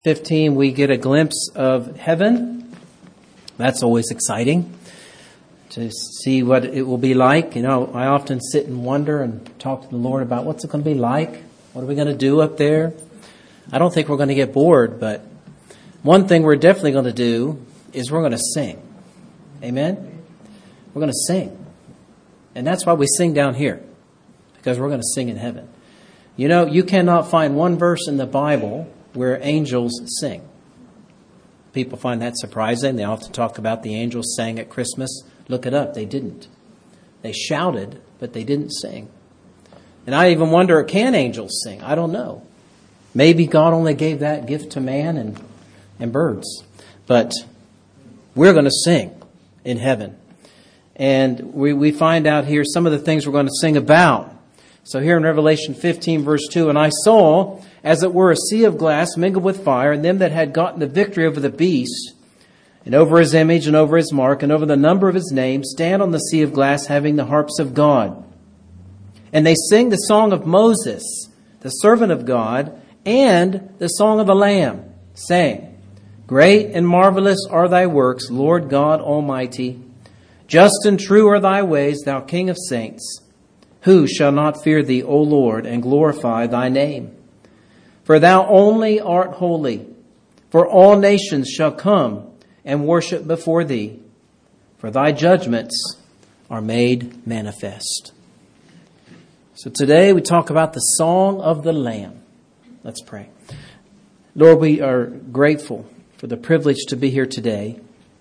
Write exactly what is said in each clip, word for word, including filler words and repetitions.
fifteen, we get a glimpse of heaven. That's always exciting to see what it will be like. You know, I often sit and wonder and talk to the Lord about what's it going to be like? What are we going to do up there? I don't think we're going to get bored, but one thing we're definitely going to do is we're going to sing. Amen? We're going to sing. And that's why we sing down here, because we're going to sing in heaven. You know, you cannot find one verse in the Bible where angels sing. People find that surprising. They often talk about the angels sang at Christmas. Look it up. They didn't. They shouted, but they didn't sing. And I even wonder, can angels sing? I don't know. Maybe God only gave that gift to man and, and birds. But we're going to sing in heaven. And we, we find out here some of the things we're going to sing about. So here in Revelation fifteen, verse two, and I saw, as it were, a sea of glass mingled with fire, and them that had gotten the victory over the beast, and over his image, and over his mark, and over the number of his name, stand on the sea of glass, having the harps of God. And they sing the song of Moses, the servant of God, and the song of the Lamb, saying, Great and marvelous are thy works, Lord God Almighty. Just and true are thy ways, thou King of saints. Who shall not fear thee, O Lord, and glorify thy name? For thou only art holy. For all nations shall come and worship before thee. For thy judgments are made manifest. So today we talk about the song of the Lamb. Let's pray. Lord, we are grateful for the privilege to be here today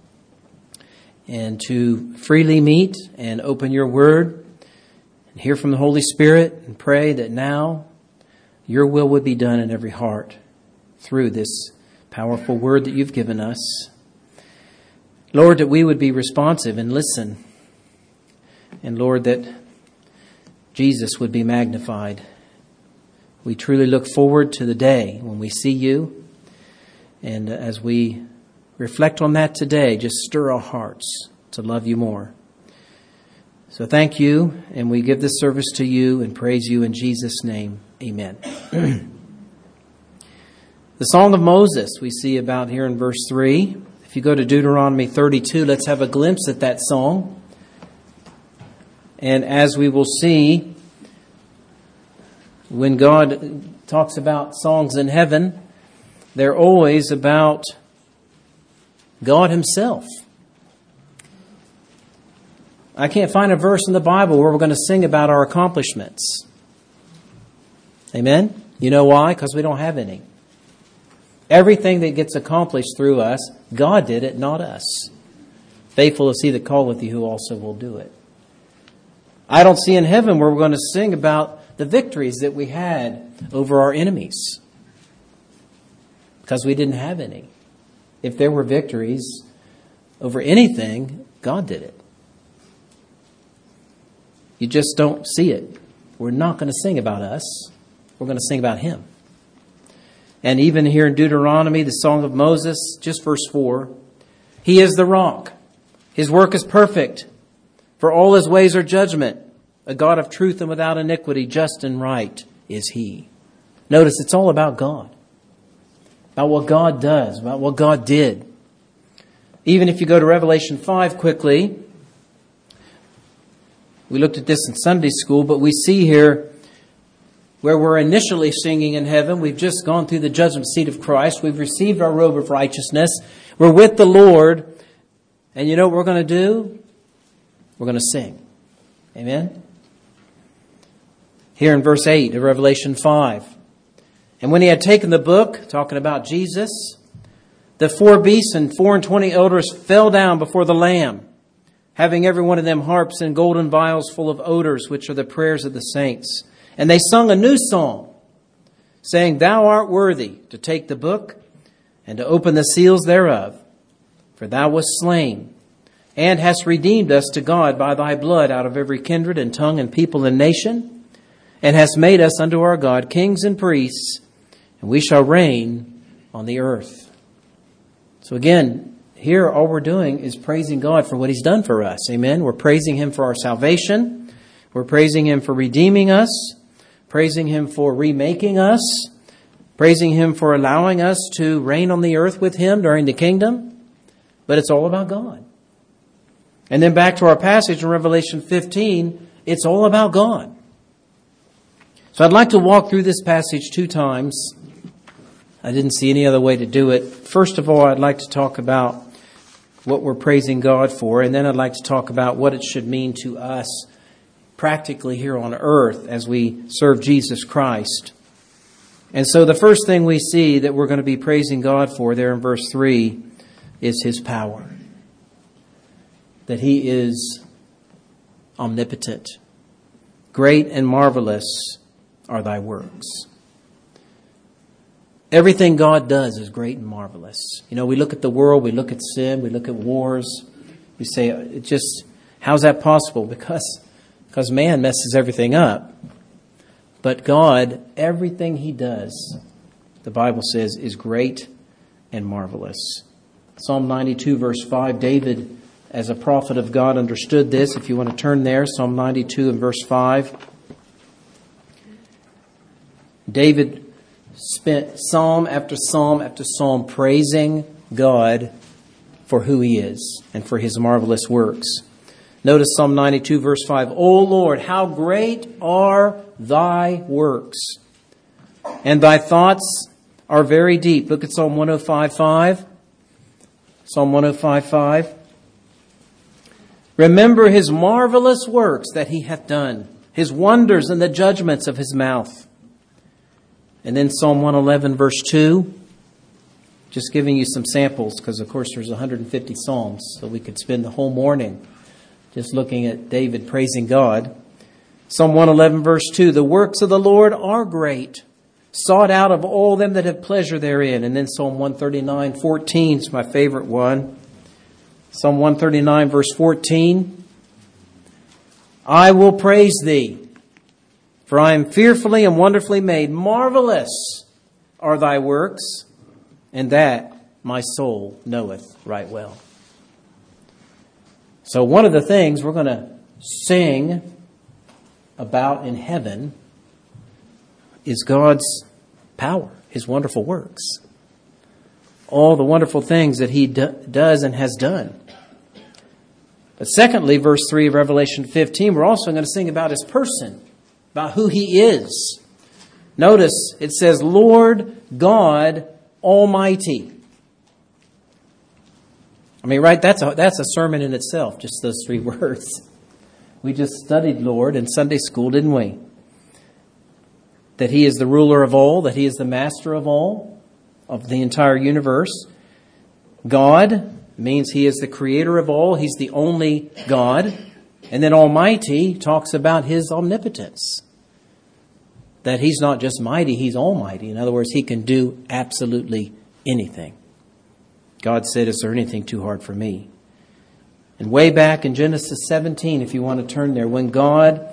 and to freely meet and open your word and hear from the Holy Spirit, and pray that now your will would be done in every heart through this powerful word that you've given us. Lord, that we would be responsive and listen. And Lord, that Jesus would be magnified. We truly look forward to the day when we see you. And as we reflect on that today, just stir our hearts to love you more. So thank you, and we give this service to you and praise you in Jesus' name. Amen. The Song of Moses we see about here in verse three. If you go to Deuteronomy thirty-two, let's have a glimpse at that song. And as we will see, when God talks about songs in heaven, they're always about God himself. I can't find a verse in the Bible where we're going to sing about our accomplishments. Amen? You know why? Because we don't have any. Everything that gets accomplished through us, God did it, not us. Faithful is he that calleth you, who also will do it. I don't see in heaven where we're going to sing about the victories that we had over our enemies. Because we didn't have any. If there were victories over anything, God did it. You just don't see it. We're not going to sing about us. We're going to sing about him. And even here in Deuteronomy, the Song of Moses, just verse four, he is the rock. His work is perfect. For all his ways are judgment. A God of truth and without iniquity, just and right is he. Notice it's all about God. About what God does, about what God did. Even if you go to Revelation five quickly, we looked at this in Sunday school, but we see here where we're initially singing in heaven. We've just gone through the judgment seat of Christ. We've received our robe of righteousness. We're with the Lord. And you know what we're going to do? We're going to sing. Amen? Here in verse eight of Revelation five. And when he had taken the book, talking about Jesus, the four beasts and four and twenty elders fell down before the Lamb, having every one of them harps and golden vials full of odors, which are the prayers of the saints. And they sung a new song, saying, Thou art worthy to take the book and to open the seals thereof. For thou wast slain, and hast redeemed us to God by thy blood out of every kindred and tongue and people and nation, and hast made us unto our God kings and priests, and we shall reign on the earth. So again, here all we're doing is praising God for what he's done for us. Amen. We're praising him for our salvation. We're praising him for redeeming us. Praising him for remaking us. praising Him for allowing us to reign on the earth with Him during the kingdom. But it's all about God. And then back to our passage in Revelation fifteen, it's all about God. So I'd like to walk through this passage two times. I didn't see any other way to do it. First of all, I'd like to talk about what we're praising God for, and then I'd like to talk about what it should mean to us practically here on earth as we serve Jesus Christ. And so the first thing we see that we're going to be praising God for there in verse three is His power. That He is omnipotent. Great and marvelous are Thy works. Everything God does is great and marvelous. You know, we look at the world, we look at sin, we look at wars. We say, it just, how's that possible? Because, because man messes everything up. But God, everything He does, the Bible says, is great and marvelous. Psalm ninety-two, verse five, David, as a prophet of God, understood this. If you want to turn there, Psalm ninety-two and verse five. David spent psalm after psalm after psalm praising God for who He is and for His marvelous works. Notice Psalm ninety-two, verse five. O Lord, how great are Thy works, and Thy thoughts are very deep. Look at Psalm one oh five, five. Psalm one oh five, five. Remember His marvelous works that He hath done, His wonders and the judgments of His mouth. And then Psalm one eleven, verse two. Just giving you some samples, because of course there's one hundred fifty psalms, so we could spend the whole morning just looking at David praising God. Psalm one eleven, verse two. The works of the Lord are great, sought out of all them that have pleasure therein. And then Psalm one thirty-nine, fourteen is my favorite one. Psalm one thirty-nine, verse fourteen. I will praise Thee, for I am fearfully and wonderfully made. Marvelous are Thy works, and that my soul knoweth right well. So one of the things we're going to sing about in heaven is God's power, His wonderful works. All the wonderful things that He do, does and has done. But secondly, verse three of Revelation fifteen, we're also going to sing about His person, about who He is. Notice it says, Lord God Almighty. I mean, right, that's a, that's a sermon in itself, just those three words. We just studied Lord in Sunday school, didn't we? That He is the ruler of all, that He is the master of all, of the entire universe. God means He is the creator of all. He's the only God. And then Almighty talks about His omnipotence. That He's not just mighty, He's almighty. In other words, He can do absolutely anything. God said, is there anything too hard for me? And way back in Genesis seventeen, if you want to turn there, when God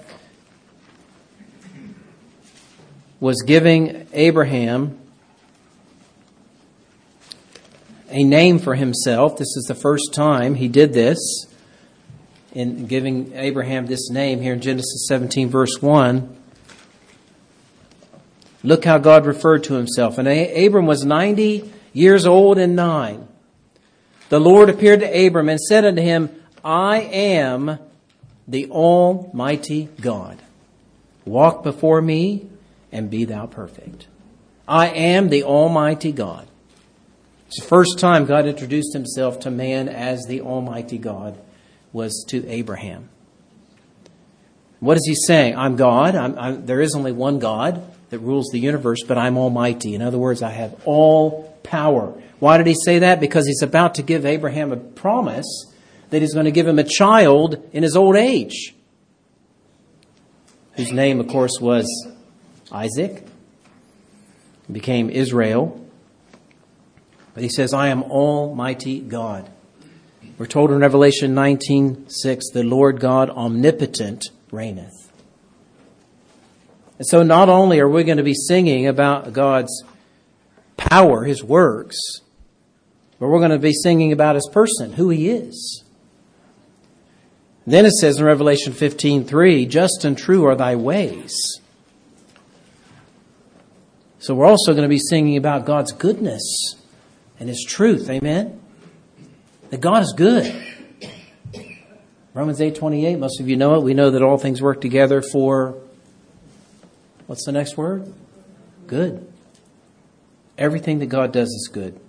was giving Abraham a name for himself, this is the first time He did this, in giving Abraham this name here in Genesis seventeen, verse one. Look how God referred to Himself. And Abram was ninety years old and nine. The Lord appeared to Abram and said unto him, I am the Almighty God. Walk before me and be thou perfect. I am the Almighty God. It's the first time God introduced Himself to man as the Almighty God was to Abraham. What is He saying? I'm God. I'm, I'm, there is only one God that rules the universe, but I'm almighty. In other words, I have all power. Why did He say that? Because He's about to give Abraham a promise that He's going to give him a child in his old age, whose name, of course, was Isaac. He became Israel. But He says, I am Almighty God. We're told in Revelation nineteen six, the Lord God omnipotent reigneth. And so not only are we going to be singing about God's power, His works, but we're going to be singing about His person, who He is. Then it says in Revelation fifteen three, just and true are Thy ways. So we're also going to be singing about God's goodness and His truth. Amen? That God is good. Romans eight twenty-eight, most of you know it. We know that all things work together for, what's the next word? Good. Everything that God does is good.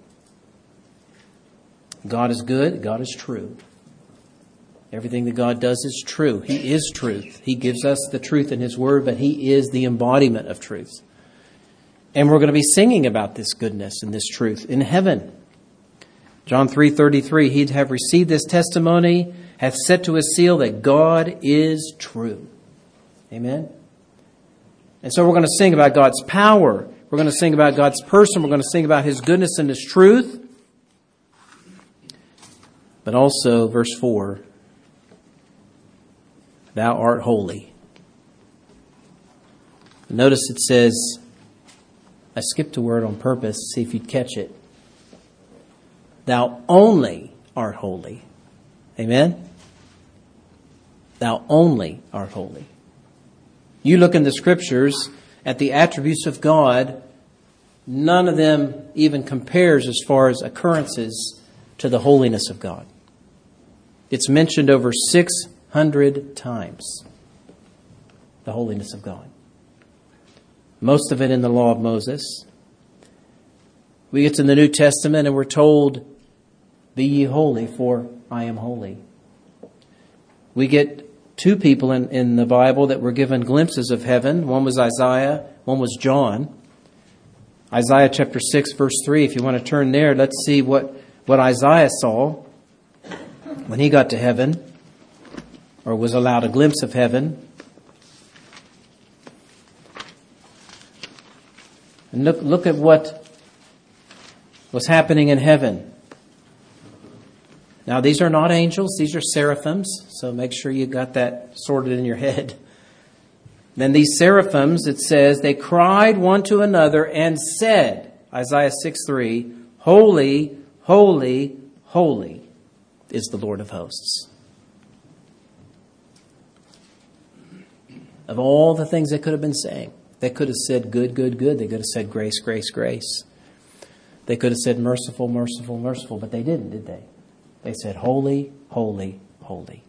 God is good. God is true. Everything that God does is true. He is truth. He gives us the truth in His Word, but He is the embodiment of truth. And we're going to be singing about this goodness and this truth in heaven. John three thirty-three, He'd have received this testimony, hath set to His seal that God is true. Amen? And so we're going to sing about God's power. We're going to sing about God's person. We're going to sing about His goodness and His truth. But also, verse four, Thou art holy. Notice it says, I skipped a word on purpose, see if you'd catch it. Thou only art holy. Amen? Thou only art holy. You look in the Scriptures at the attributes of God, none of them even compares as far as occurrences to the holiness of God. It's mentioned over six hundred times, the holiness of God. Most of it in the law of Moses. We get to the New Testament and we're told, Be ye holy, for I am holy. We get two people in, in the Bible that were given glimpses of heaven. One was Isaiah, one was John. Isaiah chapter six, verse three, if you want to turn there, let's see what, what Isaiah saw when he got to heaven, or was allowed a glimpse of heaven. And look, look at what was happening in heaven. Now, these are not angels. These are seraphims. So make sure you got that sorted in your head. Then these seraphims, it says, they cried one to another and said, Isaiah six three, Holy, holy, holy is the Lord of hosts. Of all the things they could have been saying, they could have said good, good, good. They could have said grace, grace, grace. They could have said merciful, merciful, merciful, but they didn't, did they? They said holy, holy, holy.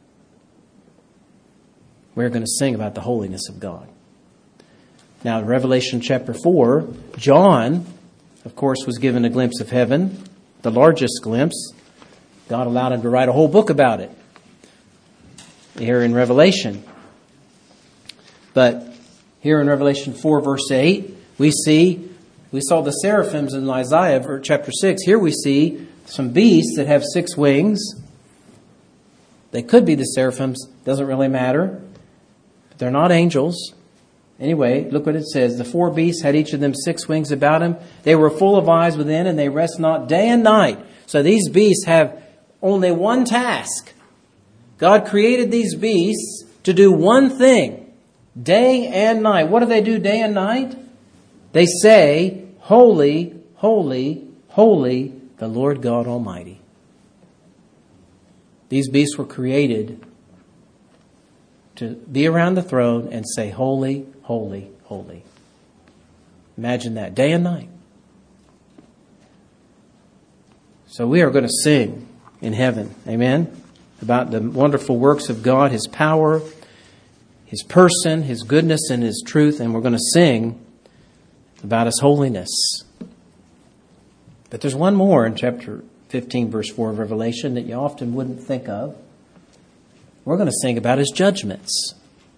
We're going to sing about the holiness of God. Now, in Revelation chapter four, John, of course, was given a glimpse of heaven, the largest glimpse. God allowed him to write a whole book about it here in Revelation. But here in Revelation four, verse eight, we see, we saw the seraphims in Isaiah chapter six. Here we see some beasts that have six wings. They could be the seraphims, doesn't really matter. But they're not angels. Anyway, look what it says. The four beasts had each of them six wings about them. They were full of eyes within, and they rest not day and night. So these beasts have only one task. God created these beasts to do one thing, day and night. What do they do day and night? They say, Holy, holy, holy, the Lord God Almighty. These beasts were created to be around the throne and say, Holy, holy, holy. Imagine that, day and night. So we are going to sing in heaven, amen, about the wonderful works of God, His power, His person, His goodness, and His truth, and we're going to sing about His holiness. But there's one more in chapter fifteen, verse four of Revelation that you often wouldn't think of. We're going to sing about His judgments.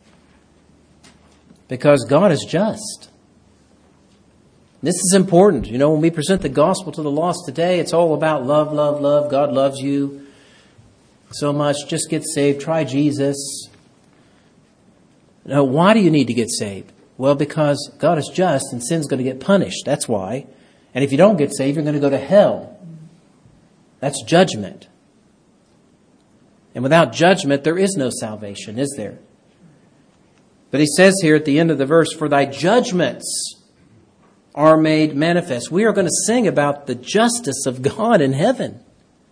Because God is just. This is important. You know, when we present the gospel to the lost today, it's all about love, love, love. God loves you so much. Just get saved. Try Jesus. Now, why do you need to get saved? Well, because God is just and sin's going to get punished. That's why. And if you don't get saved, you're going to go to hell. That's judgment. And without judgment, there is no salvation, is there? But he says here at the end of the verse, For thy judgments are made manifest. We are going to sing about the justice of God in heaven.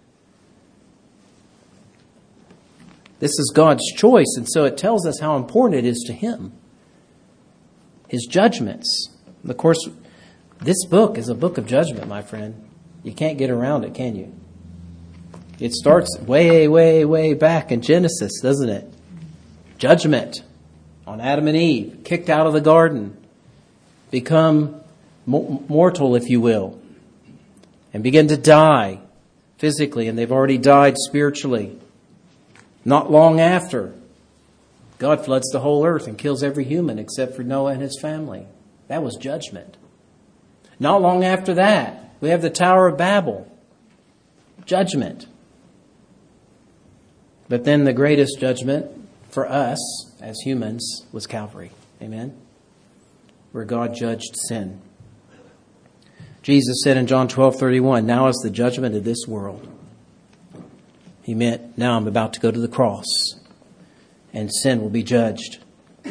This is God's choice, and so it tells us how important it is to Him. His judgments. Of course, This book is a book of judgment, my friend. You can't get around it, can you? It starts way, way, way back in Genesis, doesn't it? Judgment on Adam and Eve, kicked out of the garden, become mortal, if you will, and begin to die physically, and they've already died spiritually. Not long after, God floods the whole earth and kills every human except for Noah and his family. That was judgment. Not long after that, we have the Tower of Babel. Judgment. But then the greatest judgment for us as humans was Calvary. Amen? Where God judged sin. Jesus said in John twelve thirty-one, now is the judgment of this world. He meant, now I'm about to go to the cross and sin will be judged.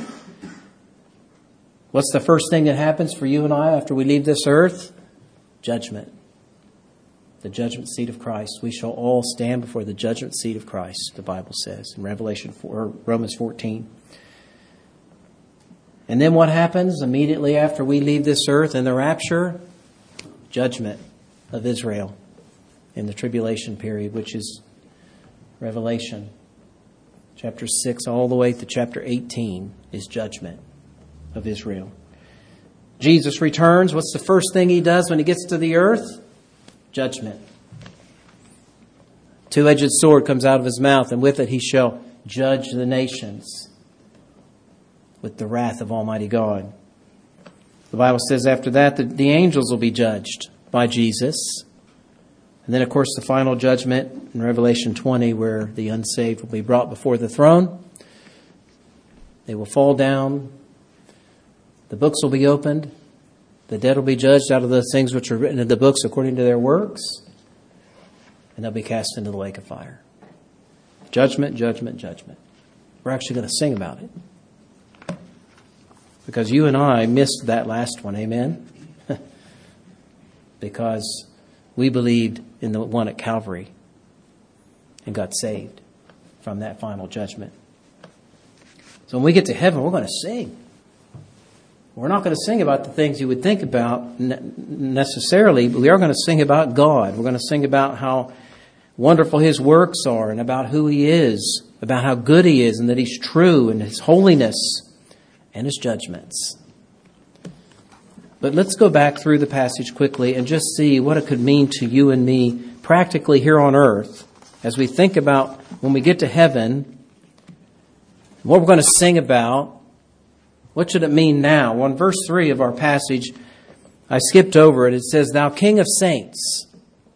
What's the first thing that happens for you and I after we leave this earth? Judgment. The judgment seat of Christ. We shall all stand before the judgment seat of Christ, the Bible says in Revelation four, or Romans fourteen. And then what happens immediately after we leave this earth in the rapture? Judgment of Israel in the tribulation period, which is Revelation chapter six all the way to chapter eighteen is judgment of Israel. Jesus returns. What's the first thing he does when he gets to the earth? Judgment. Two-edged sword comes out of his mouth, and with it he shall judge the nations with the wrath of Almighty God. The Bible says after that, that the angels will be judged by Jesus. And then, of course, the final judgment in Revelation twenty, where the unsaved will be brought before the throne. They will fall down. The books will be opened. The dead will be judged out of those things which are written in the books according to their works. And they'll be cast into the lake of fire. Judgment, judgment, judgment. We're actually going to sing about it. Because you and I missed that last one, amen? Because we believed in the one at Calvary and got saved from that final judgment. So when we get to heaven, we're going to sing. We're not going to sing about the things you would think about necessarily, but we are going to sing about God. We're going to sing about how wonderful His works are and about who He is, about how good He is and that He's true and His holiness and His judgments. But let's go back through the passage quickly and just see what it could mean to you and me practically here on earth as we think about when we get to heaven, what we're going to sing about. What should it mean now? Well, in verse three of our passage, I skipped over it. It says, Thou King of Saints.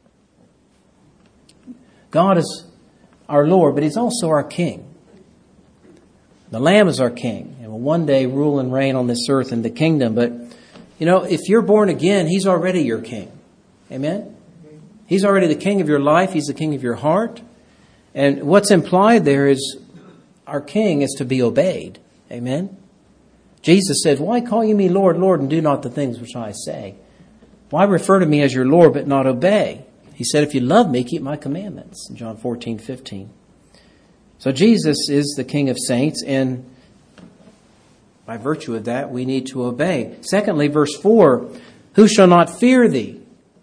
God is our Lord, but He's also our King. The Lamb is our King and will one day rule and reign on this earth in the kingdom. But, you know, if you're born again, He's already your King. Amen? He's already the King of your life. He's the King of your heart. And what's implied there is our King is to be obeyed. Amen? Jesus said, Why call you me Lord, Lord, and do not the things which I say? Why refer to me as your Lord, but not obey? He said, If you love me, keep my commandments. In John fourteen fifteen. So Jesus is the King of saints, and by virtue of that, we need to obey. Secondly, verse four, Who shall not fear thee?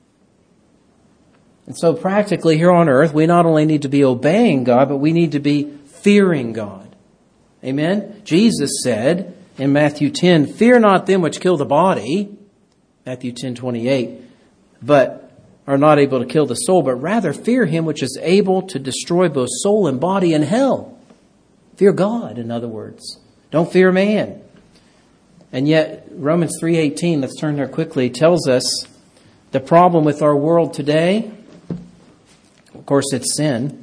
And so practically here on earth, we not only need to be obeying God, but we need to be fearing God. Amen? Jesus said in Matthew ten, Fear not them which kill the body, Matthew ten twenty-eight, but are not able to kill the soul, but rather fear Him which is able to destroy both soul and body in hell. Fear God, in other words. Don't fear man. And yet, Romans three eighteen, let's turn there quickly, tells us the problem with our world today. Of course, it's sin.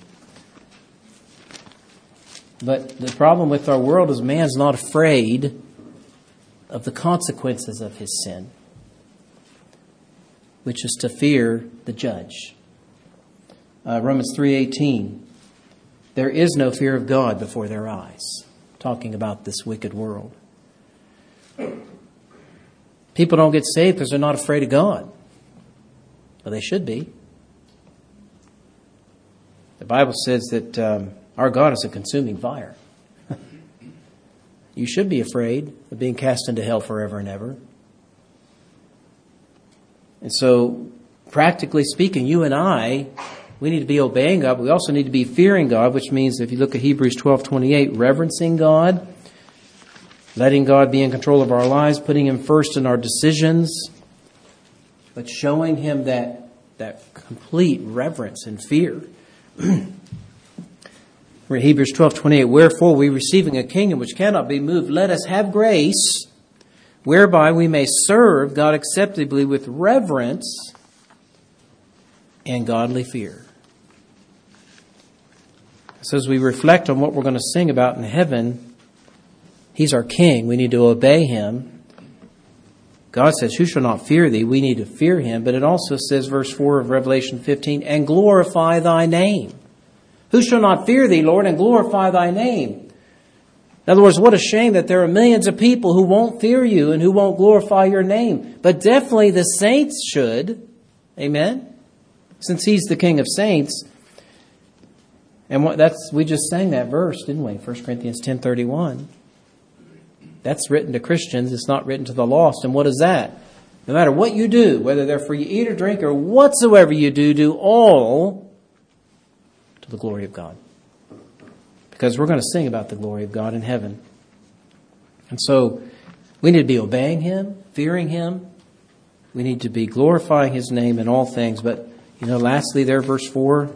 But the problem with our world is man's not afraid of the consequences of his sin, which is to fear the judge. Uh, Romans three eighteen, there is no fear of God before their eyes, talking about this wicked world. People don't get saved because they're not afraid of God. Well, they should be. The Bible says that um, our God is a consuming fire. You should be afraid of being cast into hell forever and ever. And so, practically speaking, you and I, we need to be obeying God, but we also need to be fearing God, which means if you look at Hebrews twelve twenty-eight, reverencing God, letting God be in control of our lives, putting Him first in our decisions, but showing Him that, that complete reverence and fear. We're in Hebrews twelve twenty-eight, wherefore we receiving a kingdom which cannot be moved, let us have grace, whereby we may serve God acceptably with reverence and godly fear. So as we reflect on what we're going to sing about in heaven, He's our King. We need to obey Him. God says, who shall not fear Thee? We need to fear Him. But it also says, verse four of Revelation fifteen, and glorify Thy name. Who shall not fear Thee, Lord, and glorify Thy name? In other words, what a shame that there are millions of people who won't fear You and who won't glorify Your name. But definitely the saints should. Amen? Since He's the King of saints. And what, that's we just sang that verse, didn't we? First Corinthians ten thirty-one. That's written to Christians. It's not written to the lost. And what is that? No matter what you do, whether therefore you eat or drink or whatsoever you do, do all to the glory of God. Because we're going to sing about the glory of God in heaven. And so we need to be obeying Him, fearing Him. We need to be glorifying His name in all things. But, you know, lastly there, verse four,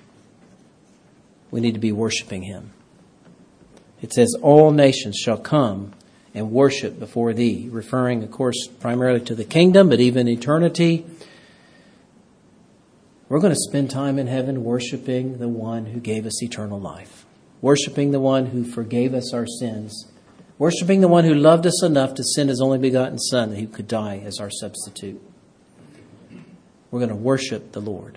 we need to be worshiping Him. It says, all nations shall come and worship before Thee, referring, of course, primarily to the kingdom, but even eternity. We're going to spend time in heaven worshiping the one who gave us eternal life, worshiping the one who forgave us our sins, worshiping the one who loved us enough to send His only begotten Son that He could die as our substitute. We're going to worship the Lord.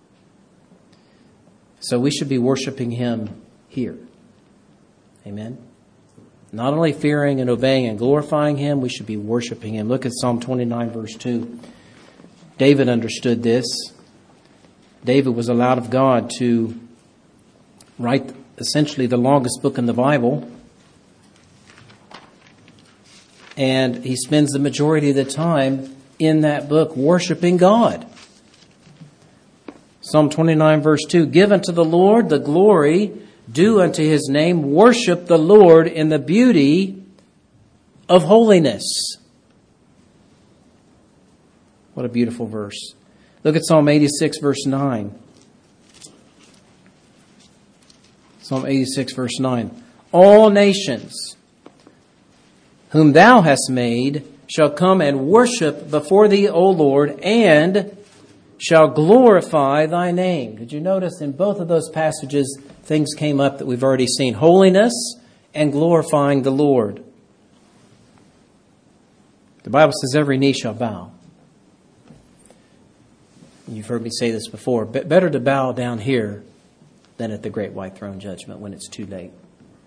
So we should be worshiping Him here. Amen. Not only fearing and obeying and glorifying Him, we should be worshiping Him. Look at Psalm twenty-nine, verse two. David understood this. David was allowed of God to write essentially the longest book in the Bible. And he spends the majority of the time in that book worshiping God. Psalm twenty-nine, verse two. Give unto the Lord the glory due unto His name. Worship the Lord in the beauty of holiness. What a beautiful verse. Look at Psalm eighty-six, verse nine. Psalm eighty-six, verse nine. All nations whom Thou hast made shall come and worship before Thee, O Lord, and shall glorify Thy name. Did you notice in both of those passages things came up that we've already seen? Holiness and glorifying the Lord. The Bible says every knee shall bow. You've heard me say this before. But better to bow down here than at the great white throne judgment when it's too late.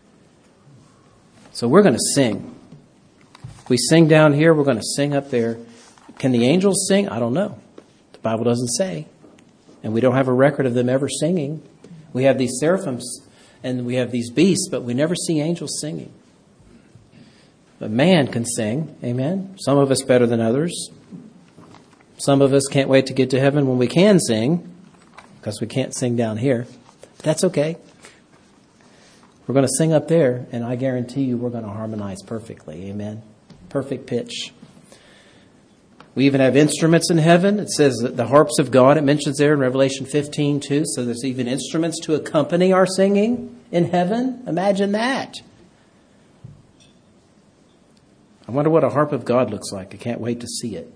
So we're going to sing. If we sing down here, we're going to sing up there. Can the angels sing? I don't know. The Bible doesn't say. And we don't have a record of them ever singing. We have these seraphims and we have these beasts, but we never see angels singing. But man can sing. Amen. Some of us better than others. Some of us can't wait to get to heaven when we can sing, because we can't sing down here. But that's okay. We're going to sing up there, and I guarantee you we're going to harmonize perfectly. Amen. Perfect pitch. We even have instruments in heaven. It says that the harps of God, it mentions there in Revelation fifteen too. So there's even instruments to accompany our singing in heaven. Imagine that. I wonder what a harp of God looks like. I can't wait to see it.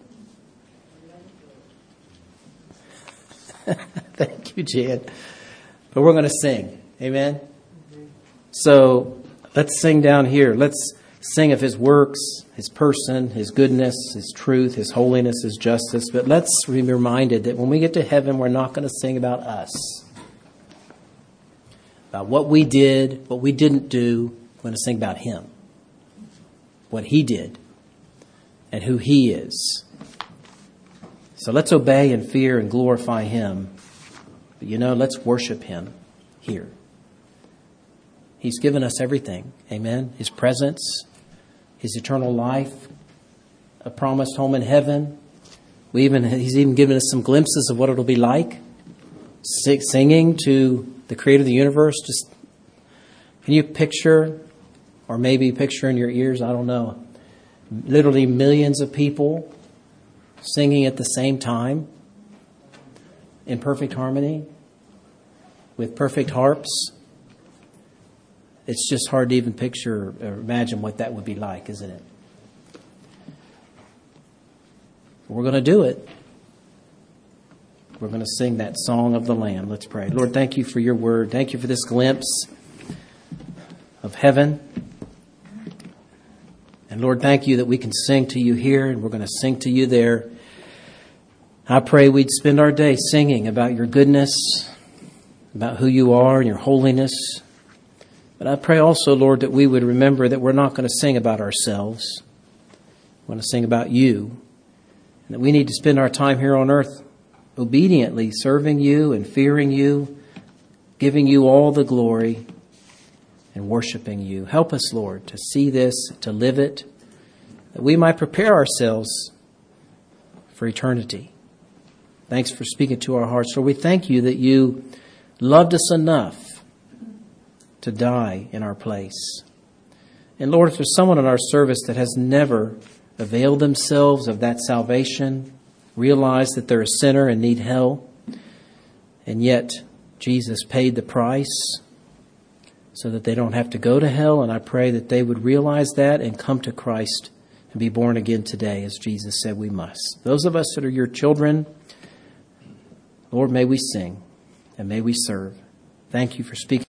Thank you, Jan. But we're going to sing. Amen. So let's sing down here. Let's sing of His works, His person, His goodness, His truth, His holiness, His justice. But let's be reminded that when we get to heaven, we're not going to sing about us, about what we did, what we didn't do. We're going to sing about Him, what He did, and who He is. So let's obey and fear and glorify Him. But you know, let's worship Him here. He's given us everything. Amen. His presence, His eternal life, a promised home in heaven, We even He's even given us some glimpses of what it'll be like singing to the Creator of the universe. Just can you picture, or maybe picture in your ears, I don't know, literally millions of people singing at the same time in perfect harmony with perfect harps? It's just hard to even picture or imagine what that would be like, isn't it? We're going to do it. We're going to sing that song of the Lamb. Let's pray. Lord, thank you for your word. Thank you for this glimpse of heaven. And Lord, thank you that we can sing to you here and we're going to sing to you there. I pray we'd spend our day singing about your goodness, about who you are and your holiness. But I pray also, Lord, that we would remember that we're not going to sing about ourselves. We want to sing about you. And that we need to spend our time here on earth obediently serving you and fearing you, giving you all the glory and worshiping you. Help us, Lord, to see this, to live it, that we might prepare ourselves for eternity. Thanks for speaking to our hearts. Lord, we thank you that you loved us enough to die in our place. And Lord, if there's someone in our service that has never availed themselves of that salvation, realize that they're a sinner and need hell, and yet Jesus paid the price so that they don't have to go to hell, and I pray that they would realize that and come to Christ and be born again today, as Jesus said we must. Those of us that are your children, Lord, may we sing and may we serve. Thank you for speaking.